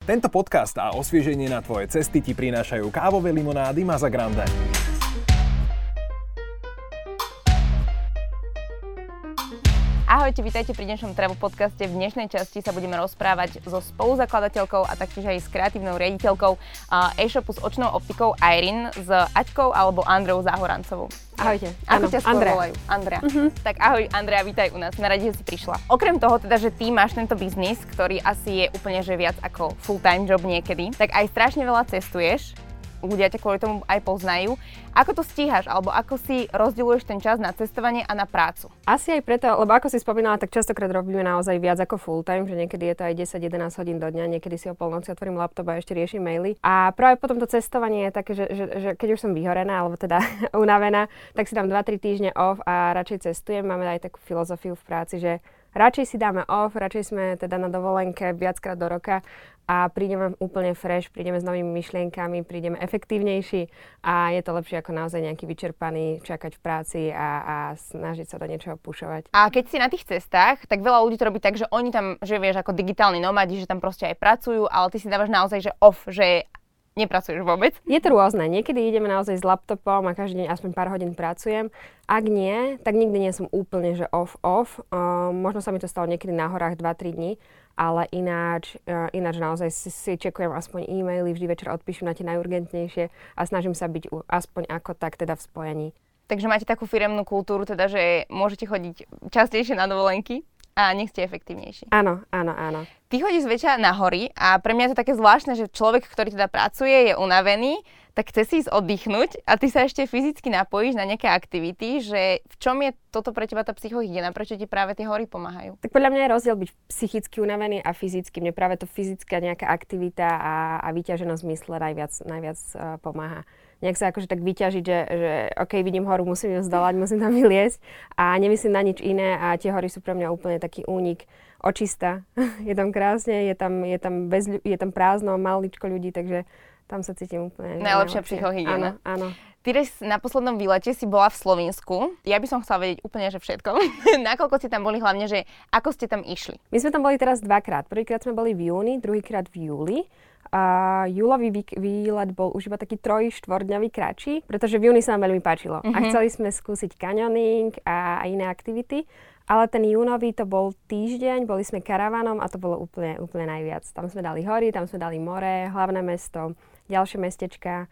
Tento podcast a osvieženie na tvoje cesty ti prinášajú kávové limonády Masa Grande. Ahojte, vítajte pri dnešnom Travel podcaste. V dnešnej časti sa budeme rozprávať so spoluzakladateľkou a taktiež aj s kreatívnou riaditeľkou e-shopu s očnou optikou Irene, s Aťkou alebo Andreou Záhorancovou. Ahojte. Ako ťa skôr volajú? Andrea. Tak ahoj Andrea, vítaj u nás. Na rade, že si prišla. Okrem toho teda, že ty máš tento biznis, ktorý asi je úplne že viac ako full-time job niekedy, tak aj strašne veľa cestuješ. Ľudia ťa kvôli tomu aj poznajú. Ako to stíhaš, alebo ako si rozdeľuješ ten čas na cestovanie a na prácu? Asi aj preto, lebo ako si spomínala, tak častokrát robíme naozaj viac ako full time, že niekedy je to aj 10-11 hodín do dňa, niekedy si o polnoci otvorím laptop a ešte riešim maily. A práve potom to cestovanie je také, že keď už som vyhorená, alebo teda unavená, tak si dám 2-3 týždne off a radšej cestujem. Máme aj takú filozofiu v práci, že radšej si dáme off, radšej sme teda na dovolenke viackrát do roka a prídeme úplne fresh, prídeme s novými myšlienkami, prídeme efektívnejší a je to lepšie ako naozaj nejaký vyčerpaný čakať v práci a snažiť sa do niečoho pušovať. A keď si na tých cestách, tak veľa ľudí to robí tak, že oni tam, že vieš, ako digitálni nomadi, že tam proste aj pracujú, ale ty si dávaš naozaj, že off, že nepracuješ vôbec? Je to rôzne. Niekedy ideme naozaj s laptopom a každý deň aspoň pár hodín pracujem. Ak nie, tak nikdy nie som úplne, že off. Možno sa mi to stalo niekedy na horách 2-3 dní, ale ináč naozaj si čekujem aspoň e-maily, vždy večer odpíšem na tie najurgentnejšie a snažím sa byť aspoň ako tak teda v spojení. Takže máte takú firemnú kultúru, teda, že môžete chodiť častejšie na dovolenky a nech ste efektívnejší. Áno. Ty chodíš zväčša na hory a pre mňa je to také zvláštne, že človek, ktorý teda pracuje, je unavený, tak chce si ísť oddychnúť a ty sa ešte fyzicky napojíš na nejaké aktivity, že v čom je toto pre teba tá psychohygiena? Prečo ti práve tie hory pomáhajú? Tak podľa mňa je rozdiel byť psychicky unavený a fyzicky. Mne práve to fyzická nejaká aktivita a vyťaženosť mysle najviac pomáha. Nejak sa akože tak vyťažiť, že OK, vidím horu, musím ju zdolať, musím tam vyliesť a nemyslím na nič iné a tie hory sú pre mňa úplne taký únik očista. Je tam krásne, je tam prázdno, maličko ľudí, takže tam sa cítim úplne najlepšia psychohygiena. Áno. Ty na poslednom výlete si bola v Slovinsku. Ja by som chcela vedieť úplne, že všetko. Nakoľko ste tam boli, hlavne, že ako ste tam išli? My sme tam boli teraz dvakrát. Prvýkrát sme boli v júni, druhýkrát v júli. A júlový výlet bol už iba taký 3-4 dňový kratší, pretože v júni sa nám veľmi páčilo. A chceli sme skúsiť canyoning a iné aktivity, ale ten júnový to bol týždeň, boli sme karavanom a to bolo úplne najviac. Tam sme dali hory, tam sme dali more, hlavné mesto, ďalšie mestečka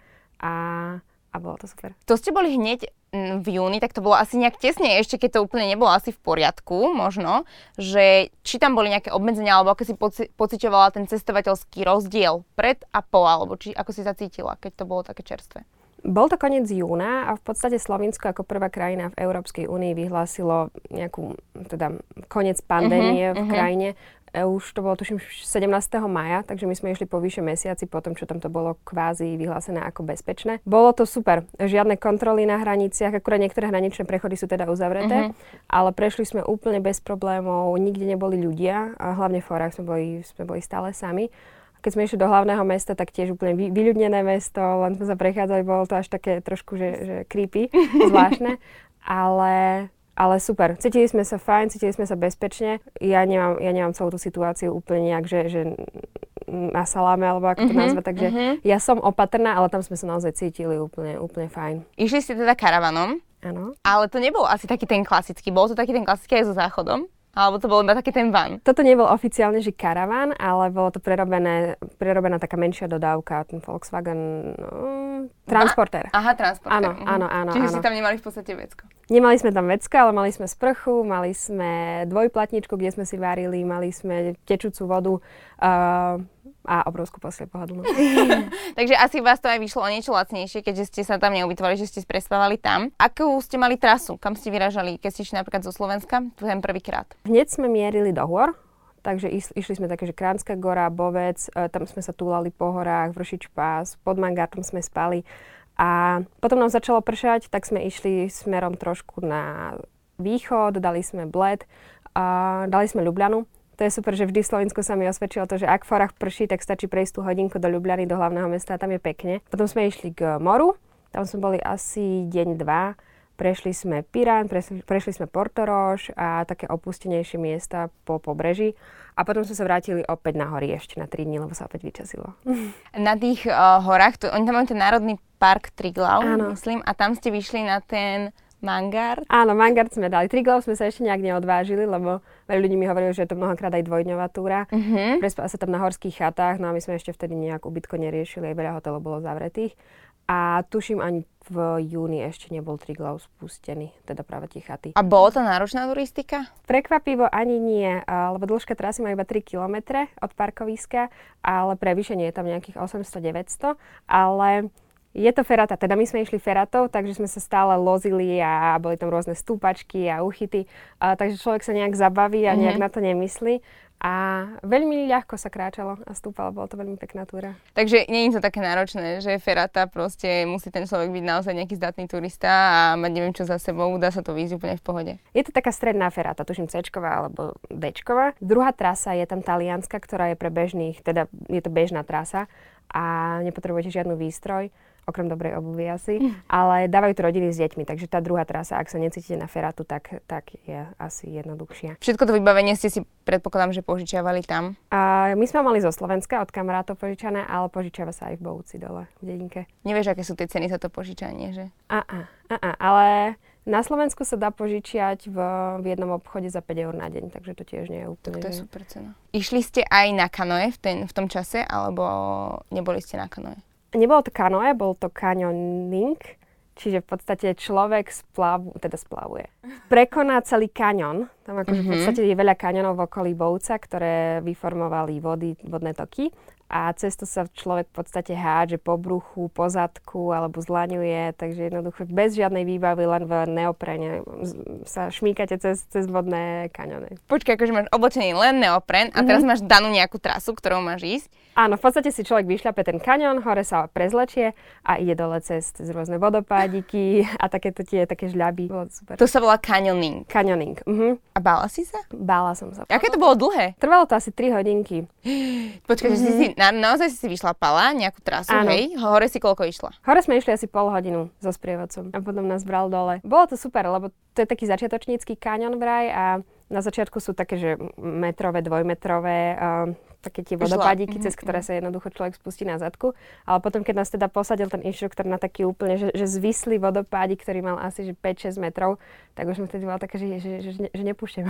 a bolo to super. To ste boli hneď v júni, tak to bolo asi nejak tesne, ešte keď to úplne nebolo asi v poriadku, možno, že či tam boli nejaké obmedzenia, alebo ako si pociťovala ten cestovateľský rozdiel pred a po, alebo či ako si sa cítila, keď to bolo také čerstvé? Bol to koniec júna a v podstate Slovinsko ako prvá krajina v Európskej únii vyhlásilo nejakú, teda koniec pandémie v krajine. Už to bolo tuším 17. maja, takže my sme išli po vyše mesiaci po tom, čo tam to bolo kvázi vyhlásené ako bezpečné. Bolo to super. Žiadne kontroly na hraniciach, akurát niektoré hraničné prechody sú teda uzavreté, ale prešli sme úplne bez problémov, nikde neboli ľudia a hlavne v horách sme boli stále sami. Keď sme išli do hlavného mesta, tak tiež úplne vyľudnené mesto, len sme sa prechádzali, bolo to až také trošku, že creepy, zvláštne, ale super. Cítili sme sa fajn, cítili sme sa bezpečne. Ja nemám celú tú situáciu úplne nejak, že na saláme, alebo ako to nazvať, takže ja som opatrná, ale tam sme sa naozaj cítili úplne fajn. Išli ste teda karavanom? Áno. Ale to nebol asi taký ten klasický, bol to taký ten klasický aj so záchodom? Alebo to bol iba taký ten van? Toto nebol oficiálne, že karavan, ale bolo to prerobená taká menšia dodávka, ten Volkswagen transportér. Aha, transportér. Áno. Čiže si tam nemali v podstate vecko? Nemali sme tam vecko, ale mali sme sprchu, mali sme dvojplatničku, kde sme si varili, mali sme tečúcu vodu a obrovskú pohodlnú. Takže asi vás to aj vyšlo o niečo lacnejšie, keďže ste sa tam neubytovali, že ste prespávali tam. Akú ste mali trasu? Kam ste vyrážali, keď ste išli napríklad zo Slovenska ten prvýkrát? Hneď sme mierili do hôr, takže išli sme také, že Kránska gora, Bovec, tam sme sa túlali po horách, Vršič pás, pod Mangartom sme spali. A potom nám začalo pršať, tak sme išli smerom trošku na východ, dali sme Bled, dali sme Ľubľanu. To je super, že vždy v Slovensku sa mi osvedčilo to, že ak v horách prší, tak stačí prejsť tú hodinku do Ľubľany, do hlavného mesta a tam je pekne. Potom sme išli k moru, tam sme boli asi deň, 2 Prešli sme Pirán, prešli sme Portorož a také opustenejšie miesta po pobreží. A potom sme sa vrátili opäť na hory ešte na 3 dní, lebo sa opäť vyčasilo. Na tých horách, oni tam majú ten národný park Triglav, myslím, a tam ste vyšli na ten Mangard? Áno, Mangard sme dali. Triglav sme sa ešte nejak neodvážili, lebo veľa ľudí mi hovorilo, že je to mnohokrát aj dvojdňová túra. Prespala sa tam na horských chatách, no a my sme ešte vtedy nejak ubytko neriešili, aj veľa hotelov bolo zavretých. A tuším, ani v júni ešte nebol Triglav spustený, teda práve tie chaty. A bolo to náročná turistika? Prekvapivo ani nie, lebo dĺžka trasy má iba 3 km od parkoviska, ale prevýšenie je tam nejakých 800-900, ale je to ferata, teda my sme išli feratou, takže sme sa stále lozili a boli tam rôzne stúpačky a úchyty, takže človek sa nejak zabaví a nejak na to nemyslí. A veľmi ľahko sa kráčalo a stúpalo, bolo to veľmi pekná túra. Takže nie je to také náročné, že ferata proste musí ten človek byť naozaj nejaký zdatný turista a mať neviem čo za sebou, dá sa to výjsť úplne v pohode. Je to taká stredná ferata, tuším C-čková alebo D-čková. Druhá trasa je tam talianska, ktorá je pre bežných, teda je to bežná trasa a nepotrebujete žiadnu výstroj, okrem dobrej obuvy asi, ale dávajú to rodiny s deťmi, takže tá druhá trasa, ak sa necítite na feratu, tak je asi jednoduchšia. Všetko to vybavenie ste si, predpokladám, že požičiavali tam? A my sme mali zo Slovenska od kamarátov požičané, ale požičiava sa aj v Bouci dole, v dedinke. Nevieš, aké sú tie ceny za to požičanie, že? Ale na Slovensku sa dá požičiať v jednom obchode za 5 eur na deň, takže to tiež nie je úplne. To je super cena. Išli ste aj na kanoe v tom čase, alebo neboli ste na kanoe? Nebolo to kanoe, bol to canyoning, čiže v podstate človek splavuje. Prekoná celý kaňon, tam akože v podstate je veľa kaňonov v okolí Bouca, ktoré vyformovali vodné toky. A cez to sa človek v podstate hádže po bruchu, po zadku alebo zlaňuje, takže jednoducho bez žiadnej výbavy, len v neoprene sa šmíkate cez vodné kaňony. Počkaj, akože máš oblečený len neopren a teraz máš danú nejakú trasu, ktorou máš ísť? Áno, v podstate si človek vyšľape ten kaňon, hore sa prezlečie a ide dole cez rôzne vodopádiky a také žľaby. Bolo super. To sa volá canyoning. Canyoning, A bála si sa? Bála som sa. Aké to bolo dlhé? Trvalo to asi 3 hodinky. Počkaj, že si naozaj si vyšlapala nejakú trasu, hej? Hore si koľko išla? Hore sme išli asi pol hodinu so sprievodcom a potom nás bral dole. Bolo to super, lebo to je taký začiatočnícky kaňon vraj a na začiatku sú také, že metrové, dvojmetrové, také tie vodopádiky, cez ktoré sa jednoducho človek spustí na zadku. Ale potom, keď nás teda posadil ten inštruktor na taký úplne, že zvislý vodopádik, ktorý mal asi že 5-6 metrov, tak už som vtedy bola taká, že nepúšťam.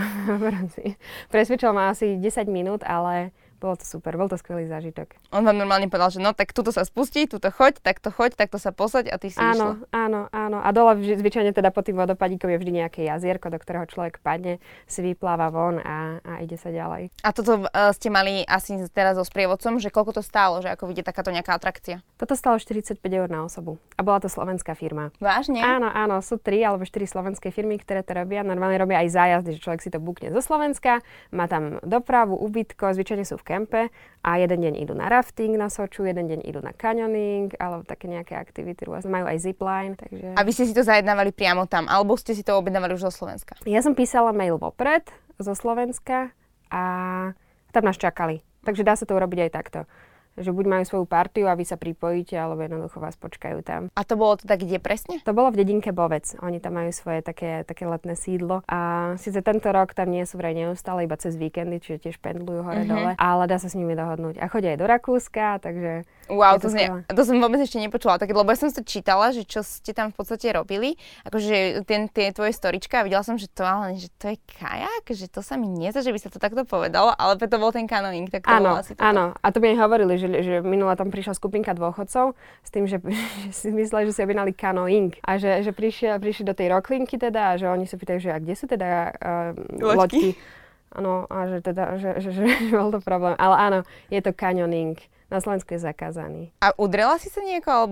Presvedčil ma asi 10 minút, ale bolo to super, bol to skvelý zážitok. On vám normálne povedal, že no tak tuto sa spustí, tuto choď, takto sa posaď a ty si išla. Áno. A dole zvyčajne teda pod tým vodopádíkom je vždy nejaké jazierko, do ktorého človek padne, si vypláva von a ide sa ďalej. A toto ste mali asi teraz so sprievodcom, že koľko to stálo, že ako vidie takáto nejaká atrakcia? Toto stálo 45 eur na osobu a bola to slovenská firma. Vážne? Áno, sú 3 alebo 4 slovenské firmy, ktoré to robia. Normálne robia aj zájazdy, že človek si to bukne zo Slovenska, má tam dopravu, ubytko, zvyčajne sú v kempe a jeden deň idú na rafting na Soču, jeden deň idú na canyoning alebo také nejaké aktivity rôzne. Majú aj zipline, takže... A vy ste si to zajednávali priamo tam, alebo ste si to objednávali už zo Slovenska? Ja som písala mail vopred zo Slovenska a tam nás čakali. Takže dá sa to urobiť aj takto. Že buď majú svoju partiu a vy sa pripojíte, alebo jednoducho vás počkajú tam. A to bolo teda kde presne? To bolo v dedinke Bovec. Oni tam majú svoje také letné sídlo. A síce tento rok tam nie sú vraj neustále, iba cez víkendy, čiže tiež pendlujú hore-dole, ale dá sa s nimi dohodnúť. A chodia aj do Rakúska, takže... Wow, to som vôbec ešte nepočula, tak, lebo ja som sa čítala, že čo ste tam v podstate robili, akože tie tvoje storička a videla som, že to je kajak, že to sa mi nezdá, že by sa to takto povedalo, ale to bol ten kanoning, tak to bolo asi toto. Áno, a to by mi hovorili, že minula tam prišla skupinka dôchodcov s tým, že si mysleli, že si objednali kanoing a že prišli do tej roklinky teda a že oni sa pýtajú, že a kde sú teda loďky? Áno, a že teda, že bol to problém, ale áno, je to canyoning. Na Slovensku je zakázaný. A udrela si sa nejako, alebo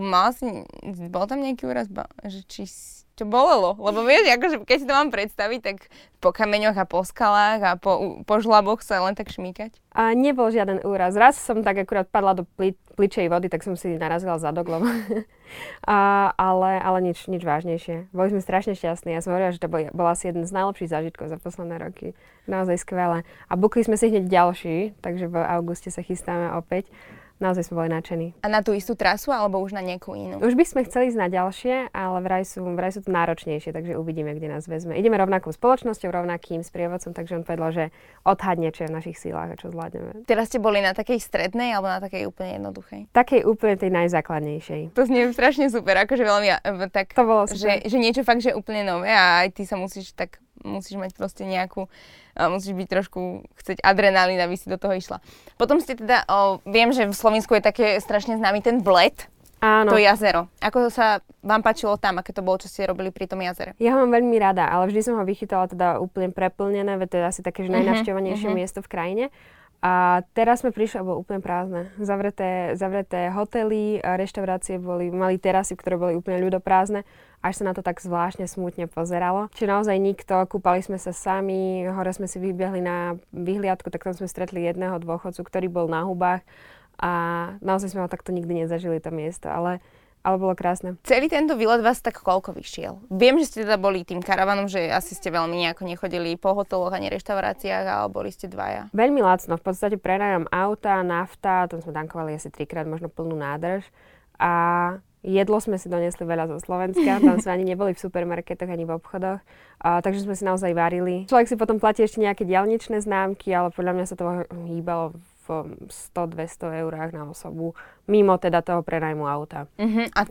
bol tam nejaký úraz, že či čo bolelo? Lebo vieš, akože keď si to mám predstaviť, tak po kameňoch a po skalách a po žlaboch sa len tak šmýkať? A nebol žiaden úraz. Raz som tak akurát padla do pličej vody, tak som si narazila zadok, lebo... ale nič vážnejšie. Boli sme strašne šťastní. Ja som hovorila, že to bol asi jeden z najlepších zážitkov za posledné roky. Naozaj skvelé. A bukli sme si hneď ďalší, takže v auguste sa chystáme opäť. naozaj sme boli nadšení. A na tú istú trasu, alebo už na nejakú inú? Už by sme chceli ísť na ďalšie, ale vraj sú to náročnejšie, takže uvidíme, kde nás vezme. Ideme rovnakou spoločnosťou, rovnakým sprievodcom, takže on povedal, že odhadne, čo je v našich sílách a čo zvládneme. Teraz ste boli na takej strednej, alebo na takej úplne jednoduchej? Takej úplne tej najzákladnejšej. To znie strašne super, akože veľmi tak, to bolo super. Že niečo fakt, že úplne nové a aj ty sa musíš mať proste nejakú, musíš byť trošku, chcieť adrenalín, aby si do toho išla. Potom ste teda, viem, že v Slovensku je také strašne známy ten Bled, áno. To jazero. Ako sa vám páčilo tam, aké to bolo, čo ste robili pri tom jazere? Ja ho mám veľmi rada, ale vždy som ho vychytala teda úplne preplnené, veď to je asi také, že najnavštevovanejšie miesto v krajine. A teraz sme prišli a bolo úplne prázdne. Zavreté hotely, reštaurácie mali terasy, ktoré boli úplne ľudoprázdne. Až sa na to tak zvláštne smutne pozeralo. Čiže naozaj nikto, kúpali sme sa sami, hore sme si vybehli na vyhliadku, tak tam sme stretli jedného dôchodcu, ktorý bol na hubách a naozaj sme ho takto nikdy nezažili to miesto, ale bolo krásne. Celý tento výlet vás tak koľko vyšiel? Viem, že ste teda boli tým karavanom, že asi ste veľmi nejako nechodili po hoteloch ani reštauráciách, ale boli ste dvaja. Veľmi lacno, v podstate prenájom auta, nafta, tam sme tankovali asi 3-krát možno plnú nádrž a jedlo sme si donesli veľa zo Slovenska, tam sme ani neboli v supermarketoch, ani v obchodoch, takže sme si naozaj varili. Človek si potom platí ešte nejaké diaľničné známky, ale podľa mňa sa to hýbalo v 100-200 eurách na osobu, mimo teda toho prenajmu auta. A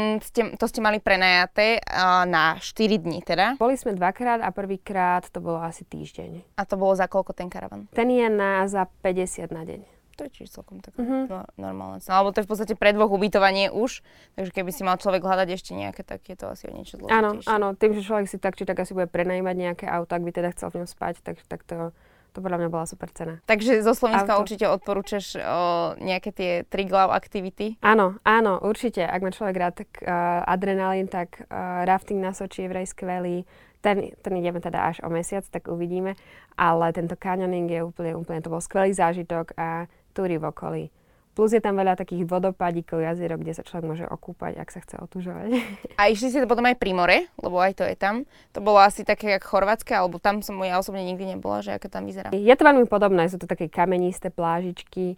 to ste mali prenajaté na 4 dní teda? Boli sme 2-krát a prvýkrát to bolo asi týždeň. A to bolo za koľko ten karavan? Ten je za 50 na deň. To je čiže celkom tak normálne. Alebo to je v podstate pre 2 ubytovanie už, takže keby si mal človek hľadať ešte nejaké, tak je to asi o niečo zložitejšie. Áno, tým, že človek si tak či tak asi bude prenajímať nejaké auto, ak by teda chcel v ňom spať, tak to podľa mňa bola super cena. Takže zo Slovenska určite odporúčaš nejaké tie Triglav aktivity? Áno, určite. Ak má človek rád tak adrenalín, tak rafting na Soči je vraj skvelý. Ten ideme teda až o mesiac, tak uvidíme. Ale tento canyoning je úplne, to bol skvelý zážitok a túry v okolí. Plus je tam veľa takých vodopádikov, jazierok, kde sa človek môže okúpať, ak sa chce otužovať. A išli ste potom aj pri more, lebo aj to je tam. To bolo asi také, jak Chorvátske, alebo tam som ja osobne nikdy nebola, že aké tam vyzerá. Je to veľmi podobné, sú to také kamenisté plážičky.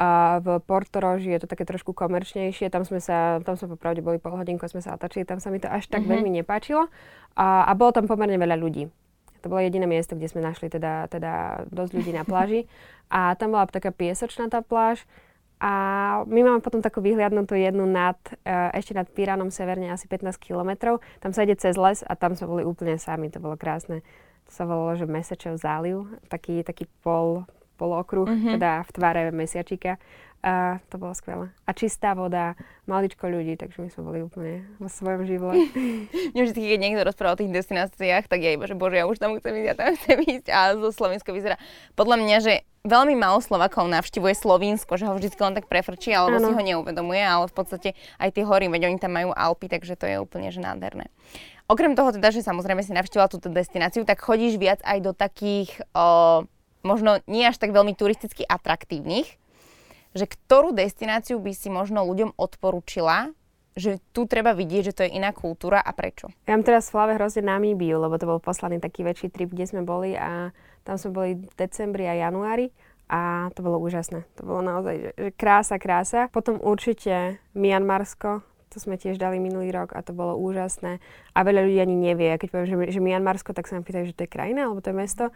V Portoroži je to také trošku komerčnejšie, tam sme popravde boli pol hodinku, sme sa otočili, tam sa mi to až tak veľmi nepáčilo. A bolo tam pomerne veľa ľudí. To bolo jediné miesto, kde sme našli teda dosť ľudí na pláži. A tam bola taká piesočná tá pláž. A my máme potom takú vyhliadnutú jednu ešte nad Piranom severne asi 15 kilometrov. Tam sa ide cez les a tam sme boli úplne sami, to bolo krásne. To sa volalo, že Mesečev záliv, taký polokruh, teda v tvare mesiačika. A to bolo skvelé. A čistá voda, maličko ľudí, takže my sme boli úplne vo svojom živle. Mne vždy, keď niekto rozpráva o tých destináciách, tak ja iba, že bože, ja už tam chcem ísť, ja tam chcem ísť. A zo Slovenska vyzerá podľa mňa, že veľmi málo Slovákov navštívuje Slovinsko, že ho vždy len tak prefrčí, alebo si ho neuvedomuje, ale v podstate aj tie hory, veď oni tam majú Alpy, takže to je úplne že nádherné. Okrem toho teda, že samozrejme si navštívila túto destináciu, tak chodíš viac aj do takých možno nie až tak veľmi turisticky atraktívnych, že ktorú destináciu by si možno ľuďom odporúčila, že tu treba vidieť, že to je iná kultúra a prečo? Ja mám teraz v hlave hrozne Namíbiu, lebo to bol poslaný taký väčší trip, kde sme boli a tam sme boli v decembri a januári a to bolo úžasné. To bolo naozaj že krása. Potom určite Mianmarsko, to sme tiež dali minulý rok a to bolo úžasné. A veľa ľudí ani nevie. Keď poviem, že Mianmarsko, tak sa nám pýtajú, že to je krajina alebo to je mesto.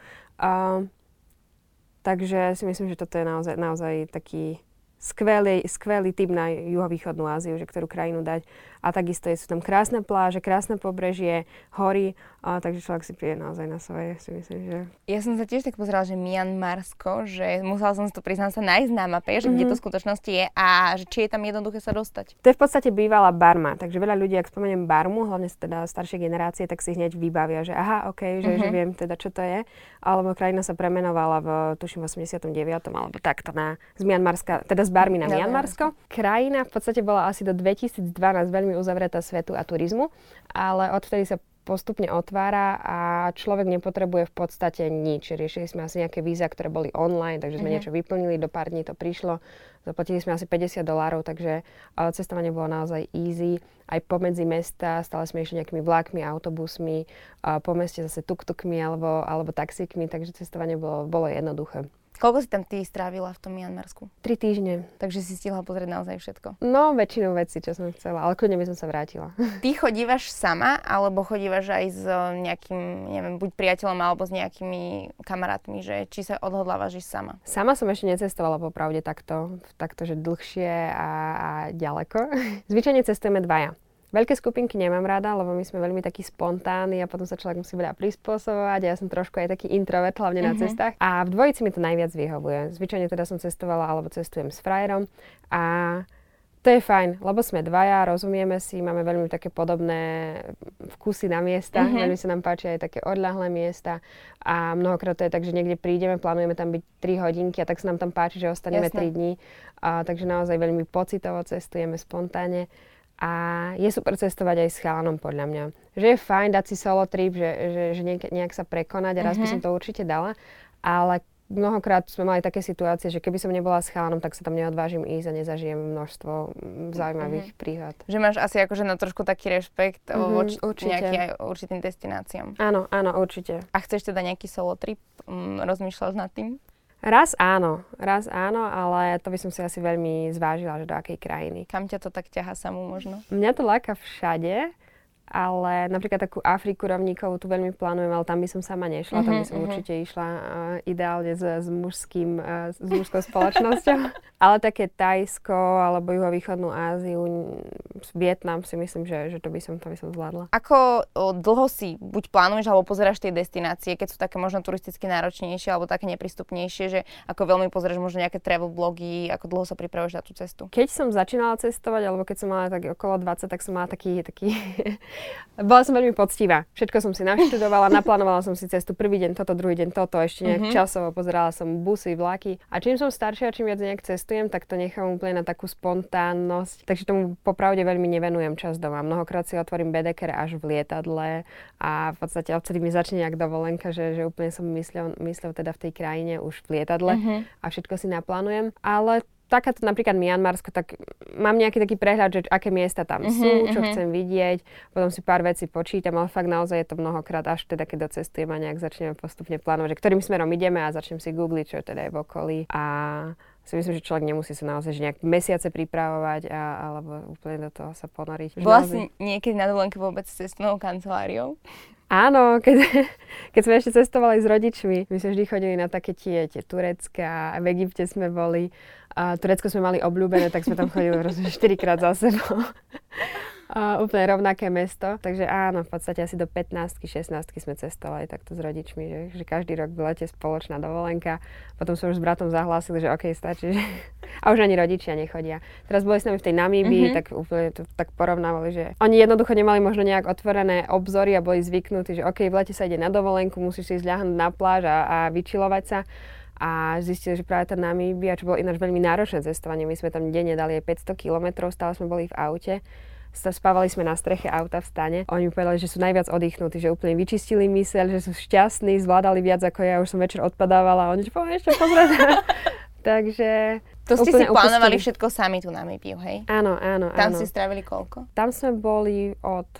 Takže si myslím, že toto je naozaj taký skvelý typ na juhovýchodnú Áziu, že ktorú krajinu dať. A takisto sú tam krásne pláže, krásne pobrežie, hory, takže človek si príde naozaj na svoje, si myslím, že... Ja som sa tiež tak pozerala, že Mianmarsko, že musela som si to priznať sa nájsť na mape, že kde to v skutočnosti je a že či je tam jednoduché sa dostať. To je v podstate bývalá Barma, takže veľa ľudí, ak spomeniem Barmu, hlavne teda staršie generácie, tak si hneď vybavia, že aha, okej, že viem teda, čo to je. Alebo krajina sa premenovala tuším, v 89. alebo takto z Mianmarska, teda z Barmy na Mianmarsko. Krajina v podstate bola asi do 2012 veľmi uzavretá svetu a turizmu, ale odvtedy sa postupne otvára a človek nepotrebuje v podstate nič. Riešili sme asi nejaké víza, ktoré boli online, takže sme niečo vyplnili, do pár dní to prišlo. Zaplatili sme asi $50, takže cestovanie bolo naozaj easy. Aj pomedzi mesta, stále sme išli nejakými vlákmi, autobusmi, po meste zase tuk-tukmi alebo taxíkmi, takže cestovanie bolo jednoduché. Koľko si tam ty strávila v tom Mianmarsku? 3 týždne. Takže si stihla pozrieť naozaj všetko. No, väčšinu vecí, čo som chcela, ale kľudne by som sa vrátila. Ty chodívaš sama, alebo chodívaš aj s nejakým, neviem, buď priateľom, alebo s nejakými kamarátmi, že či sa odhodlávaš ísť sama? Sama som ešte necestovala popravde takto že dlhšie a ďaleko. Zvyčajne cestujeme dvaja. Veľké skupinky nemám rada, lebo my sme veľmi takí spontánni a potom sa človek musí veľa prispôsobovať a ja som trošku aj taký introvert, hlavne na cestách. A v dvojici mi to najviac vyhovuje. Zvyčajne teda som cestovala alebo cestujem s frajerom a to je fajn, lebo sme dvaja, rozumieme si, máme veľmi také podobné vkusy na miesta, veľmi sa nám páči aj také odľahlé miesta a mnohokrát to je tak, že niekde prídeme, plánujeme tam byť 3 hodinky a tak sa nám tam páči, že ostaneme 3 dní. Takže naozaj veľmi pocitovo cestujeme spontánne. A je super cestovať aj s chalanom, podľa mňa. Že je fajn dať si solo trip, že nejak sa prekonať a raz by som to určite dala. Ale mnohokrát sme mali také situácie, že keby som nebola s chalanom, tak sa tam neodvážim ísť a nezažijem množstvo zaujímavých príhod. Že máš asi akože na trošku taký rešpekt voči nejakým aj určitým destináciám. Áno, určite. A chceš teda nejaký solo trip? Rozmýšľaš nad tým? Raz áno, ale to by som si asi veľmi zvážila, že do akej krajiny. Kam ťa to tak ťahá samú možno? Mňa to láka všade, ale napríklad takú Afriku rovníkovú tu veľmi plánujem, ale tam by som sama nešla, tam by som určite išla ideálne s mužskou spoločnosťou. Ale také Thajsko alebo juhovýchodnú Áziu, Vietnam si myslím, že to by som zvládla. Ako dlho si buď plánuješ alebo pozeráš tie destinácie, keď sú také možno turisticky náročnejšie alebo také neprístupnejšie, že ako veľmi pozeráš možno nejaké travel blogy, ako dlho sa pripravuješ na tú cestu? Keď som začínala cestovať, alebo keď som mala tak okolo 20, tak som mala taký bola som veľmi poctivá. Všetko som si naštudovala, naplánovala som si cestu prvý deň toto, druhý deň toto, ešte nejak časovo pozerala som busy, vlaky. A čím som staršia, čím viac nejak cestujem, tak to nechám úplne na takú spontánnosť. Takže tomu popravde veľmi nevenujem čas doma. Mnohokrát si otvorím backpacker až v lietadle a v podstate odtedy mi začne nejak dovolenka, že úplne som myslel teda v tej krajine už v lietadle a všetko si naplánujem. Ale takáto napríklad Mianmarsko, tak mám nejaký taký prehľad, že aké miesta tam sú, čo chcem vidieť, potom si pár vecí počítam, ale fakt naozaj je to mnohokrát až teda, keď docestujem a nejak začneme postupne plánovať, že ktorým smerom ideme a začnem si googliť, čo teda je v okolí. A si myslím, že človek nemusí sa naozaj že nejak mesiace pripravovať alebo úplne do toho sa ponoriť. Bola si niekedy na dovolenke vôbec s cestovnou kanceláriou? Áno, keď sme ešte cestovali s rodičmi, my sme vždy chodili na také tie Turecka, v Egypte sme boli, Turecko sme mali obľúbené, tak sme tam chodili 4-krát za sebou. Úplne rovnaké mesto, takže áno, v podstate asi do 15-16 sme cestovali takto s rodičmi, že každý rok v lete spoločná dovolenka. Potom sme už s bratom zahlásili, že okej, stačí, a už ani rodičia nechodia. Teraz boli s nami v tej Namíbii, tak úplne to tak porovnávali, že oni jednoducho nemali možno nejak otvorené obzory a boli zvyknutí, že okej, v lete sa ide na dovolenku, musíš si ísť ľahnúť na pláž a vyčilovať sa. A zistili, že práve tá Namíbia, čo bolo ináč veľmi náročné cestovanie, my sme tam denne dali aj 500 kilometrov, stále sme boli v aute. Spávali sme na streche auta v stane. Oni mi povedali, že sú najviac oddychnutí, že úplne vyčistili myseľ, že sú šťastní, zvládali viac ako ja, už som večer odpadávala a oni že povedali ešte pozrieť. Takže to ste si plánovali všetko sami tu na Namíbiu, hej? Áno. Tam si strávili koľko? Tam sme boli od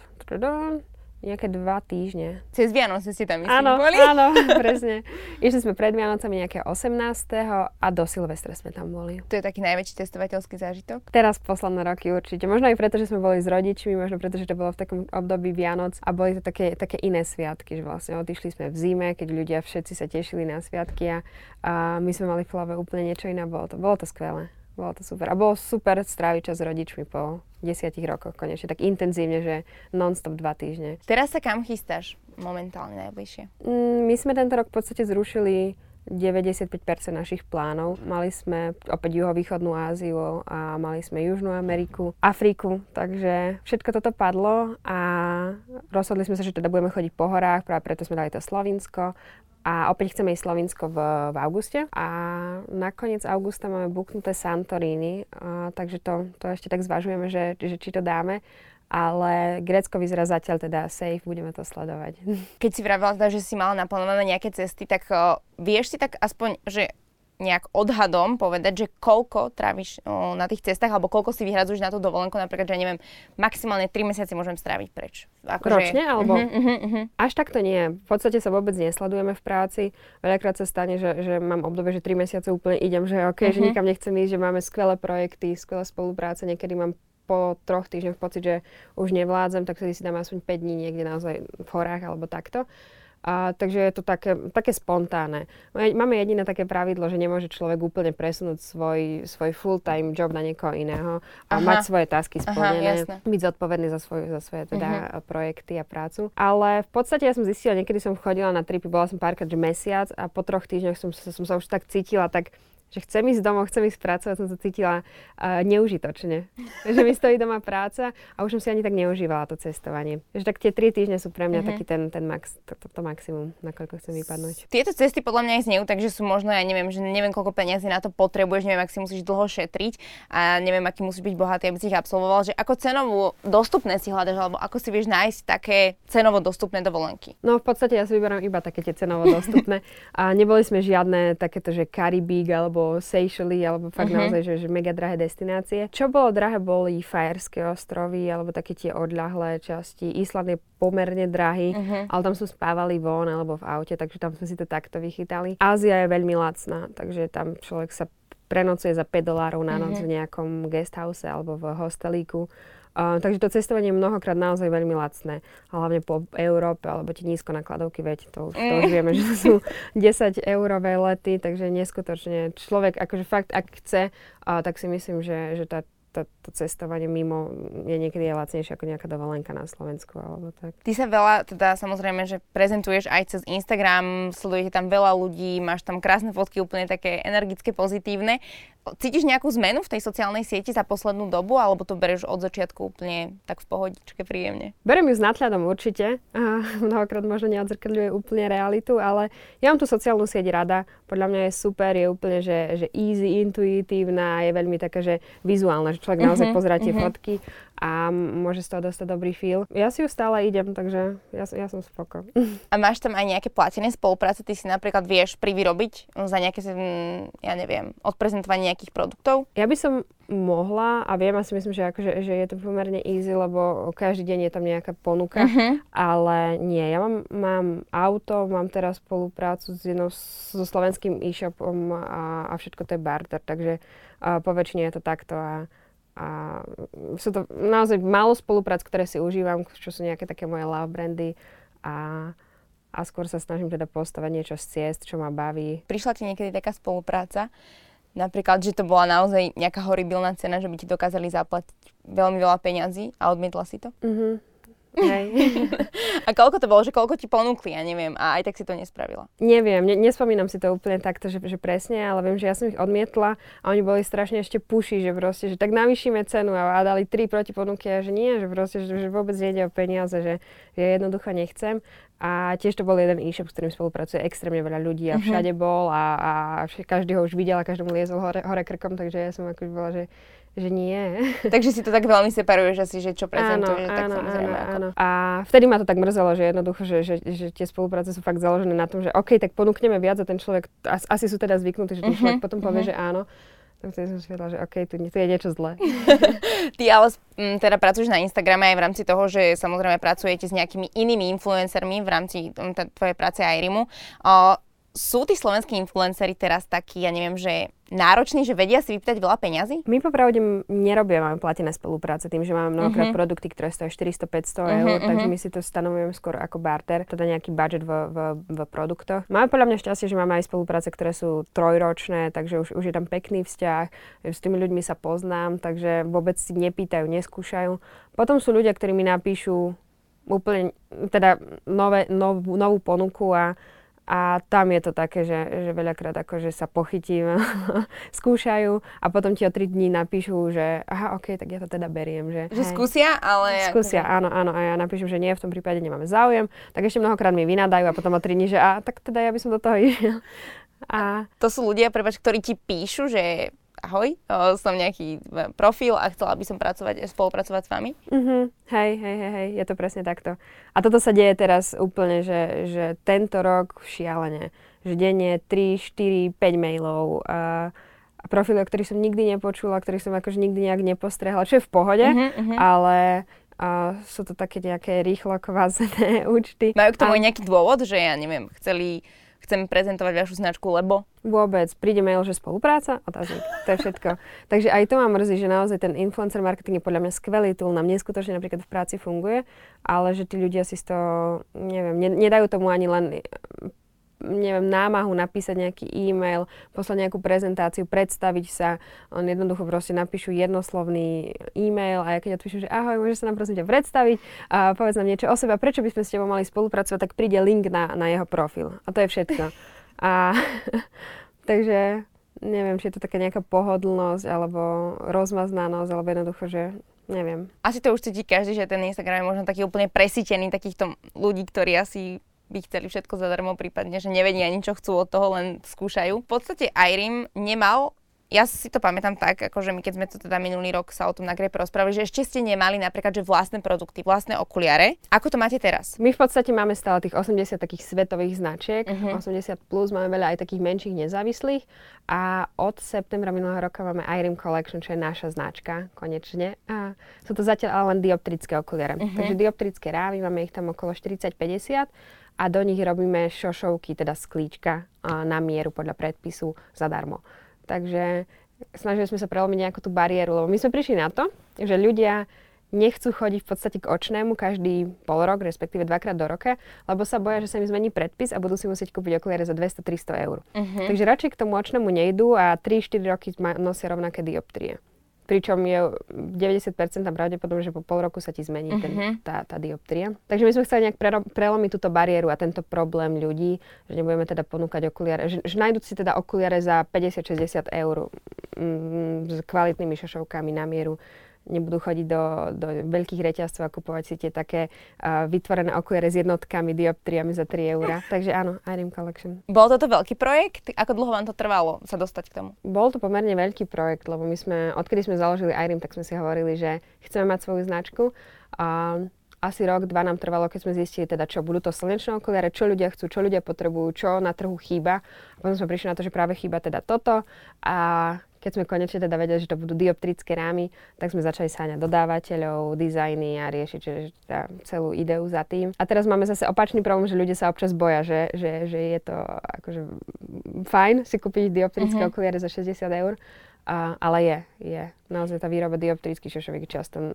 nejaké 2 týždne. Cez Vianoce si tam myslím boli? Áno, presne. Išli sme pred Vianocami nejaké 18. a do Silvestra sme tam boli. To je taký najväčší cestovateľský zážitok? Teraz posledné roky určite. Možno aj preto, že sme boli s rodičmi, možno preto, že to bolo v takom období Vianoc a boli to také iné sviatky, že vlastne odišli sme v zime, keď ľudia všetci sa tešili na sviatky a my sme mali v hlave úplne niečo iné. Bolo to skvelé. Bolo to super. A bolo super stráviť čas s rodičmi po 10 rokoch konečne. Tak intenzívne, že non-stop 2 týždne. Teraz sa kam chystáš momentálne najbližšie? My sme tento rok v podstate zrušili 95% našich plánov. Mali sme opäť juhovýchodnú Áziu a mali sme Južnú Ameriku, Afriku, takže všetko toto padlo a rozhodli sme sa, že teda budeme chodiť po horách, práve preto sme dali to Slovinsko. A opäť chceme ísť Slovinsko v auguste a nakoniec augusta máme buknuté Santorini, takže to ešte tak zvažujeme, že či to dáme. Ale Grécko vyzerá zatiaľ teda safe, budeme to sledovať. Keď si vravila, že si mala naplánované nejaké cesty, tak vieš si tak aspoň, že nejak odhadom povedať, že koľko tráviš na tých cestách, alebo koľko si vyhradzuješ na tú dovolenku, napríklad, že neviem, maximálne 3 mesiace môžem stráviť preč. Ročne? Alebo? Až tak to nie. V podstate sa vôbec nesledujeme v práci. Veľakrát sa stane, že mám obdobie, že 3 mesiace úplne idem, že že nikam nechcem ísť, že máme skvelé projekty, skvelé spolupráce, niekedy mám po 3 týždňoch pocit, že už nevládzem, tak si dám aspoň 5 dní niekde naozaj v horách alebo takto. Takže je to také spontánne. Máme jediné také pravidlo, že nemôže človek úplne presunúť svoj full-time job na niekoho iného a mať svoje tasky splnené, byť zodpovedný za svoje teda projekty a prácu. Ale v podstate ja som zistila, niekedy som chodila na tripy, bola som párkrát, že mesiac a po 3 týždňoch som sa už tak cítila, že chcem ísť domov, chcem ísť pracovať, som sa cítila neužitočne. Že mi stojí doma práca a už som si ani tak neužívala to cestovanie. Že tak tie 3 týždne sú pre mňa taký ten max, to maximum, nakoľko chcem vypadnúť. Tieto cesty podľa mňa aj znejú, takže sú možno, ja neviem, že neviem, koľko peniazy na to potrebuješ, neviem, ak si musíš dlho šetriť a neviem, aký musíš byť bohatý, aby si ich absolvoval, že ako cenovo dostupné si hľadaš, alebo ako si vieš nájsť také cenovo dostupné dovolenky. No v podstate ja si vyberám iba také tie cenovo dostupné a neboli sme žiadne takéto, že Karibík alebo Seychely, alebo fakt naozaj, že mega drahé destinácie. Čo bolo drahé, boli Fajerské ostrovy, alebo také tie odľahlé časti. Island je pomerne drahý, ale tam sme spávali von alebo v aute, takže tam sme si to takto vychytali. Ázia je veľmi lacná, takže tam človek sa prenocuje za $5 na noc v nejakom guesthouse alebo v hostelíku. Takže to cestovanie je mnohokrát naozaj veľmi lacné. Hlavne po Európe, alebo tie nízkonákladovky, veď to už vieme, že to sú 10-eurové lety, takže neskutočne človek, akože fakt, ak chce, tak si myslím, že to cestovanie mimo je niekedy lacnejšie ako nejaká dovolenka na Slovensku alebo tak. Ty sa veľa, teda samozrejme, že prezentuješ aj cez Instagram, sledujete tam veľa ľudí, máš tam krásne fotky, úplne také energické, pozitívne. Cítiš nejakú zmenu v tej sociálnej sieti za poslednú dobu, alebo to bereš od začiatku úplne tak v pohodičke, príjemne? Berem ju s nadhľadom určite. Mnohokrát možno neodzrkadľuje úplne realitu, ale ja mám tú sociálnu sieť rada. Podľa mňa je super, je úplne, že easy, intuitívna, je veľmi taká, že vizuálna, že človek naozaj pozerá tie fotky a môže z toho dostať dobrý feel. Ja si ju stále idem, takže ja som spoko. A máš tam aj nejaké platené spolupráce? Ty si napríklad vieš privyrobiť za nejaké, ja neviem, odprezentovanie nejakých produktov? Ja by som mohla a viem, asi myslím, že je to pomerne easy, lebo každý deň je tam nejaká ponuka, ale nie. Ja mám auto, mám teraz spoluprácu so slovenským e-shopom a všetko to je barter, takže po väčšine je to takto a sú to naozaj málo spoluprác, ktoré si užívam, čo sú nejaké také moje love brandy a skôr sa snažím teda postavať niečo z ciest, čo ma baví. Prišla ti niekedy taká spolupráca, napríklad, že to bola naozaj nejaká horibilná cena, že by ti dokázali zaplatiť veľmi veľa peňazí a odmietla si to? Hej. A koľko to bolo, že koľko ti ponúkli, ja neviem, a aj tak si to nespravila? Neviem, nespomínam si to úplne takto, že presne, ale viem, že ja som ich odmietla a oni boli strašne ešte puší, že proste, že tak navýšime cenu a dali 3 protiponuky a že nie, že proste, že vôbec nejde o peniaze, že ja jednoducho nechcem. A tiež to bol jeden e-shop, s ktorým spolupracuje extrémne veľa ľudí a všade bol a každý ho už videl a každému liezol hore krkom, takže ja som akože bola, že nie. Takže si to tak veľmi separuješ asi, že čo prezentuješ, tak samozrejme. Áno. A vtedy ma to tak mrzelo, že jednoducho, že tie spolupráce sú fakt založené na tom, že OK, tak ponúkneme viac a ten človek, asi sú teda zvyknutí, že ten človek potom povie, že áno. Tak vtedy som si vedela, že OK, tu je niečo zlé. Ty ale teda pracuješ na Instagrame aj v rámci toho, že samozrejme pracujete s nejakými inými influencermi v rámci tvojej práce IRIMu. Sú tí slovenskí influenceri teraz takí, ja neviem, že nároční, že vedia si vypýtať veľa peňazí? My popravde nerobíme platené spolupráce tým, že máme mnohokrát produkty, ktoré stojí 400-500 eur, takže my si to stanovujeme skôr ako barter, teda nejaký budget v produktoch. Máme podľa mňa šťastie, že máme aj spolupráce, ktoré sú trojročné, takže už je tam pekný vzťah, s tými ľuďmi sa poznám, takže vôbec si nepýtajú, neskúšajú. Potom sú ľudia, ktorí mi napíšu úplne teda novú ponuku a tam je to také, že veľakrát akože sa pochytím, skúšajú a potom ti o 3 dní napíšu, že aha, OK, tak ja to teda beriem. Že skúsia, ale... Skúsia, áno, a ja napíšem, že nie, v tom prípade nemáme záujem, tak ešte mnohokrát mi vynadajú a potom o 3 dní, že tak teda ja by som do toho išiel. A... To sú ľudia, ktorí ti píšu, že ahoj, som nejaký profil a chcela by som spolupracovať s vami? Hej, je to presne takto. A toto sa deje teraz úplne, že tento rok šialene. že denne 3, 4, 5 mailov a profily, o ktorých som nikdy nepočula, ktorých som akože nikdy nejak nepostrehla, čo je v pohode, ale sú to také nejaké rýchlo kvazené účty. Majú k tomu aj nejaký dôvod, že ja neviem, chcem prezentovať vašu značku, lebo? Vôbec. Príde mail, že spolupráca? Otáznik. To je všetko. Takže aj to ma mrzí, že naozaj ten influencer marketing je podľa mňa skvelý tool, nám neskutočne napríklad v práci funguje, ale že tí ľudia si z toho, neviem, nedajú tomu ani len námahu napísať nejaký e-mail, poslať nejakú prezentáciu, predstaviť sa. On jednoducho proste napíšu jednoslovný e-mail a ja keď odpíšu, že ahoj, môžeš sa nám prosím ťa predstaviť a povedz nám niečo o sebe, prečo by sme s tebou mali spolupracovať, tak príde link na jeho profil. A to je všetko. Takže neviem, či je to taká nejaká pohodlnosť alebo rozmaznanosť, alebo jednoducho, že neviem. Asi to už cíti každý, že ten Instagram je možno taký úplne presýtený takýchto ľudí, ktorí asi by chceli všetko zadarmo, prípadne, že nevedia ani čo chcú od toho, len skúšajú. V podstate iReam nemal, ja si to pamätám tak, akože my keď sme to teda minulý rok sa o tom na Grape rozprávali, že ešte ste nemali napríklad, že vlastné produkty, vlastné okuliare. Ako to máte teraz? My v podstate máme stále tých 80 takých svetových značiek, 80 plus, máme veľa aj takých menších nezávislých a od septembra minulého roka máme iReam Collection, čo je naša značka, konečne. A sú to zatiaľ len dioptrické okuliare. Takže dioptrické rámy, máme ich tam okolo 40-50 a do nich robíme šošovky, teda sklíčka na mieru podľa predpisu zadarmo. Takže snažili sme sa prelomiť nejakú tú bariéru, lebo my sme prišli na to, že ľudia nechcú chodiť v podstate k očnému každý pol rok, respektíve 2-krát do roka, lebo sa boja, že sa im zmení predpis a budú si musieť kúpiť okuliare za 200-300 eur. Takže radšej k tomu očnému nejdú a 3-4 roky nosia rovnaké dioptrie. Pričom je 90% pravdepodobne, že po pol roku sa ti zmení tá dioptria. Takže my sme chceli nejak prelomiť túto bariéru a tento problém ľudí, že nebudeme teda ponúkať okuliare, že nájdú si teda okuliare za 50-60 eur s kvalitnými šošovkami na mieru. Nebudú chodiť do veľkých reťazcov a kupovať si tie také vytvorené okuliare s jednotkami, dioptriami za 3 eurá. Takže áno, iReam Collection. Bol toto veľký projekt? Ako dlho vám to trvalo sa dostať k tomu? Bol to pomerne veľký projekt, lebo odkedy sme založili iReam, tak sme si hovorili, že chceme mať svoju značku. Asi rok, 2 nám trvalo, keď sme zistili teda, čo budú to slnečné okuliare, čo ľudia chcú, čo ľudia potrebujú, čo na trhu chýba. A potom sme prišli na to, že práve chýba teda toto. A keď sme konečne teda vedeli, že to budú dioptrické rámy, tak sme začali sáňať dodávateľov, dizajny a riešiť teda celú ideu za tým. A teraz máme zase opačný problém, že ľudia sa občas boja, že je to akože fajn si kúpiť dioptrické okuliare za 60 eur. Ale je. Naozaj tá výroba dioptrických šošoviek často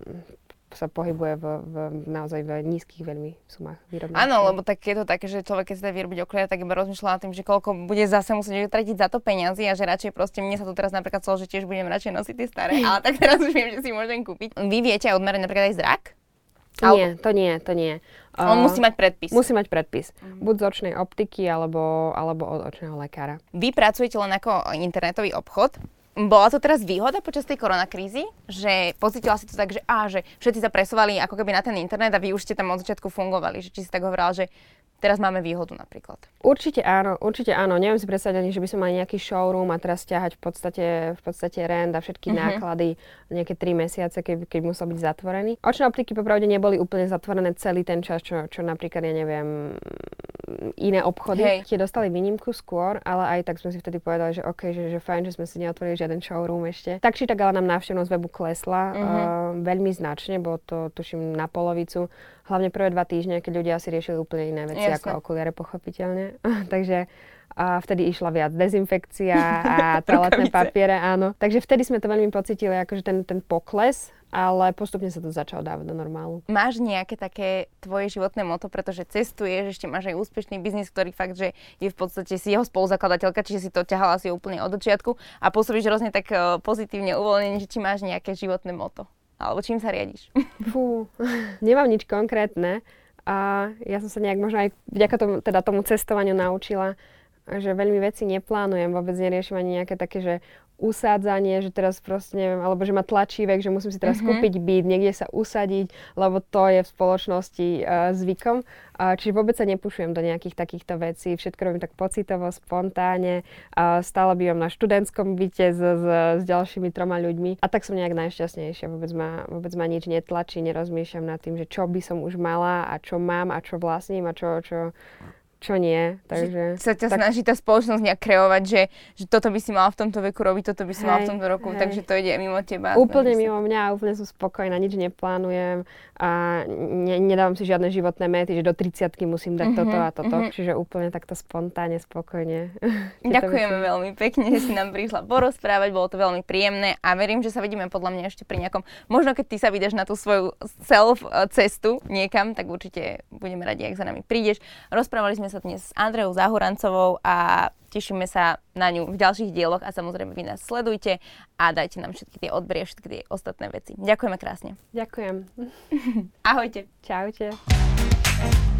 sa pohybuje naozaj v nízkych veľmi sumách výrobných. Áno, lebo tak je to také, že človek, keď sa dá vyrobiť okuliare, tak iba rozmýšľa nad tým, že koľko bude zase musieť utratiť za to peniazy a že radšej proste mne sa tu teraz napríklad stalo, že tiež budem radšej nosiť tie staré, ale tak teraz už viem, že si môžem kúpiť. Vy viete odmerať napríklad aj zrak? Nie, to nie. On musí mať predpis. Musí mať predpis. Buď z očnej optiky, alebo od očného lekára. Vy pracujete len ako internetový obchod. Bola to teraz výhoda počas tej koronakrízy, že pocítila si to tak, že všetci sa presúvali ako keby na ten internet a vy už ste tam od začiatku fungovali, že či si tak hovorila, že teraz máme výhodu napríklad? Určite áno. Neviem si predstaviť ani, že by som mali nejaký showroom a teraz ťahať v podstate rent a všetky náklady nejaké 3 mesiace, keď musel byť zatvorený. Očné optiky popravde neboli úplne zatvorené celý ten čas, čo napríklad, ja neviem, iné obchody. Tie dostali výnimku skôr, ale aj tak sme si vtedy povedali, že OK, že fajn, že sme si neotvorili žiaden showroom ešte. Tak či tak, ale nám návštevnosť webu klesla veľmi značne, bolo to tuším na polovicu. Hlavne prvé 2 týždne, keď ľudia si riešili úplne iné veci ako okuliare, pochopiteľne. Takže vtedy išla viac dezinfekcia a toaletné papiere, áno. Takže vtedy sme to veľmi pocítili, akože ten pokles, ale postupne sa to začalo dávať do normálu. Máš nejaké také tvoje životné motto, pretože cestuješ, ešte máš aj úspešný biznis, ktorý fakt, že je v podstate si jeho spoluzakladateľka, čiže si to ťahala si úplne od začiatku a pôsobíš hrozne tak pozitívne, uvoľnene, že či máš nejaké životné motto. Alebo čím sa riadiš? Nemám nič konkrétne. A ja som sa nejak možno aj vďaka tomu cestovaniu naučila, že veľmi veci neplánujem, vôbec neriešim ani nejaké také, že usádzanie, že teraz proste neviem, alebo že ma tlačí vek, že musím si teraz kúpiť byt, niekde sa usadiť, lebo to je v spoločnosti zvykom. Čiže vôbec sa nepúšujem do nejakých takýchto vecí, všetko robím tak pocitovo, spontánne. Stále bývam na študentskom byte s ďalšími 3 ľuďmi a tak som nejak najšťastnejšia. Vôbec ma nič netlačí, nerozmýšľam nad tým, že čo by som už mala a čo mám a čo vlastním a čo čo nie. Takže sa ťa snaží tá spoločnosť nejak kreovať, že toto by si mala v tomto veku robiť, toto by si mala v tomto roku, takže to ide mimo teba. Úplne mimo mňa, úplne som spokojná, nič neplánujem a nedávam si žiadne životné méty, že do 30-ky musím dať toto a toto, čiže úplne takto spontánne, spokojne. Ďakujeme veľmi pekne, že si nám prišla porozprávať, bolo to veľmi príjemné a verím, že sa vidíme podľa mňa ešte pri nejakom, možno keď ty sa vydáš na tú svoju self cestu niekam, tak určite budeme radi, ak za nami prídeš. Rozprávali sme sa dnes s Andreou Záhorancovou a tešíme sa na ňu v ďalších dieloch a samozrejme vy nás sledujte a dajte nám všetky tie odbery a všetky tie ostatné veci. Ďakujeme krásne. Ďakujem. Ahojte. Čaute.